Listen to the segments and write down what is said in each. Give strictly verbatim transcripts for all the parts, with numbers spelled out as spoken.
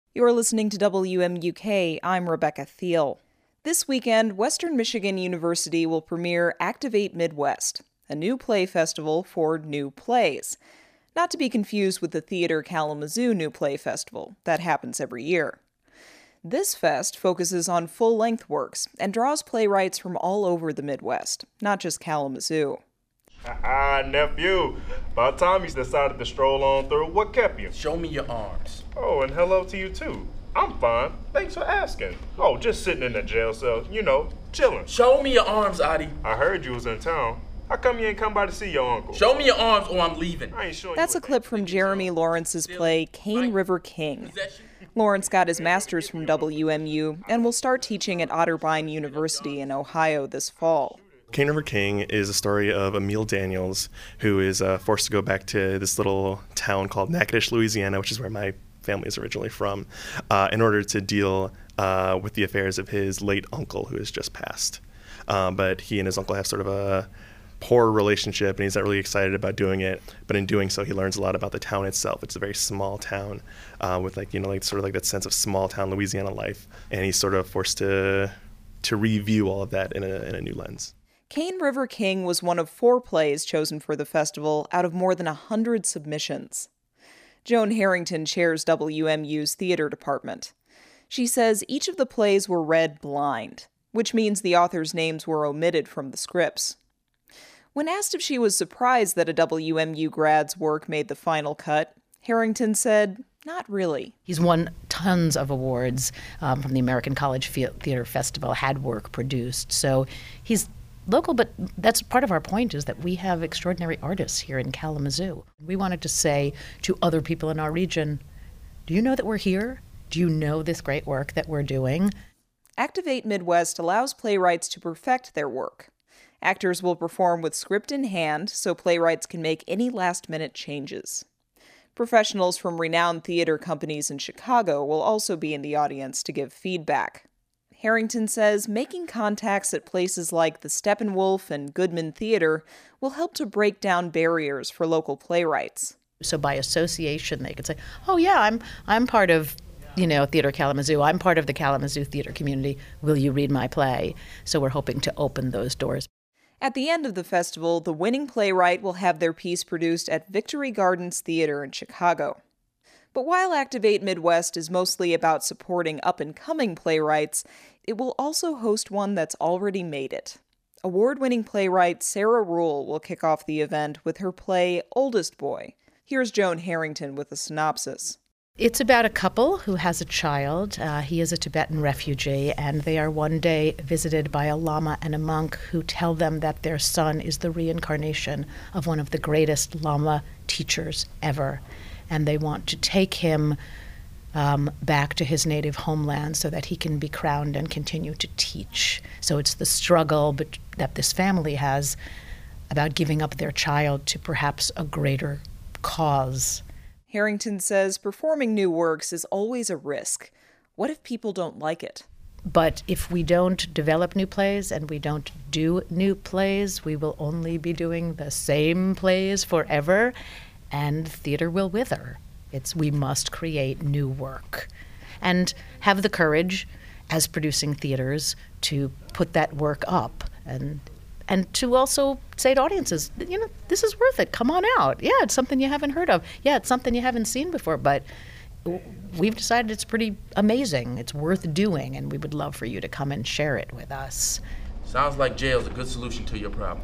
You're listening to W M U K. I'm Rebecca Thiel. This weekend, Western Michigan University will premiere Activate Midwest, a new play festival for new plays. Not to be confused with the Theater Kalamazoo New Play Festival that happens every year. This fest focuses on full-length works and draws playwrights from all over the Midwest, not just Kalamazoo. Ah, nephew. About time you decided to stroll on through. What kept you? Show me your arms. Oh, and hello to you too. I'm fine. Thanks for asking. Oh, just sitting in the jail cell, you know, chilling. Show me your arms, Adi. I heard you was in town. How come you ain't come by to see your uncle? Show me your arms or I'm leaving. I ain't showing That's you a clip from Jeremy Lawrence's play Cane River King. Lawrence got his master's from W M U and will start teaching at Otterbein University in Ohio this fall. Cane River King is a story of Emil Daniels, who is uh, forced to go back to this little town called Natchitoches, Louisiana, which is where my family is originally from, uh, in order to deal uh, with the affairs of his late uncle, who has just passed. Um, but he and his uncle have sort of a poor relationship, and he's not really excited about doing it. But in doing so, he learns a lot about the town itself. It's a very small town uh, with, like, you know, like sort of like that sense of small town Louisiana life, and he's sort of forced to to review all of that in a in a new lens. Cane River King was one of four plays chosen for the festival out of more than a hundred submissions. Joan Harrington chairs W M U's theater department. She says each of the plays were read blind, which means the authors' names were omitted from the scripts. When asked if she was surprised that a W M U grad's work made the final cut, Harrington said, "Not really." He's won tons of awards um, from the American College Theater Festival, had work produced. So he's local, but that's part of our point, is that we have extraordinary artists here in Kalamazoo. We wanted to say to other people in our region, do you know that we're here? Do you know this great work that we're doing? Activate Midwest allows playwrights to perfect their work. Actors will perform with script in hand so playwrights can make any last-minute changes. Professionals from renowned theater companies in Chicago will also be in the audience to give feedback. Harrington says making contacts at places like the Steppenwolf and Goodman Theater will help to break down barriers for local playwrights. So by association, they could say, oh yeah, I'm I'm part of, you know, Theater Kalamazoo. I'm part of the Kalamazoo theater community. Will you read my play? So we're hoping to open those doors. At the end of the festival, the winning playwright will have their piece produced at Victory Gardens Theater in Chicago. But while Activate Midwest is mostly about supporting up-and-coming playwrights, it will also host one that's already made it. Award-winning playwright Sarah Ruhl will kick off the event with her play Oldest Boy. Here's Joan Harrington with a synopsis. It's about a couple who has a child. Uh, he is a Tibetan refugee, and they are one day visited by a lama and a monk who tell them that their son is the reincarnation of one of the greatest lama teachers ever. And they want to take him um, back to his native homeland so that he can be crowned and continue to teach. So it's the struggle but, that this family has about giving up their child to perhaps a greater cause. Harrington says performing new works is always a risk. What if people don't like it? But if we don't develop new plays and we don't do new plays, we will only be doing the same plays forever, and theater will wither. It's we must create new work and have the courage as producing theaters to put that work up and and to also say to audiences, you know, this is worth it. Come on out. Yeah, it's something you haven't heard of. Yeah, it's something you haven't seen before, but we've decided it's pretty amazing. It's worth doing, and we would love for you to come and share it with us. Sounds like jail's a good solution to your problem.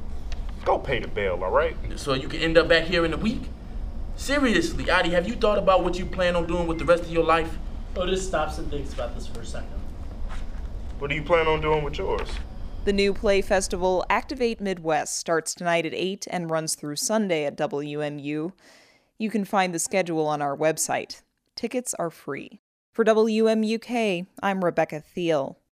Go pay the bill, all right? So you can end up back here in a week? Seriously, Adi, have you thought about what you plan on doing with the rest of your life? Otis stops and thinks about this for a second. What do you plan on doing with yours? The new play festival, Activate Midwest, starts tonight at eight and runs through Sunday at W M U. You can find the schedule on our website. Tickets are free. For W M U K, I'm Rebecca Thiel.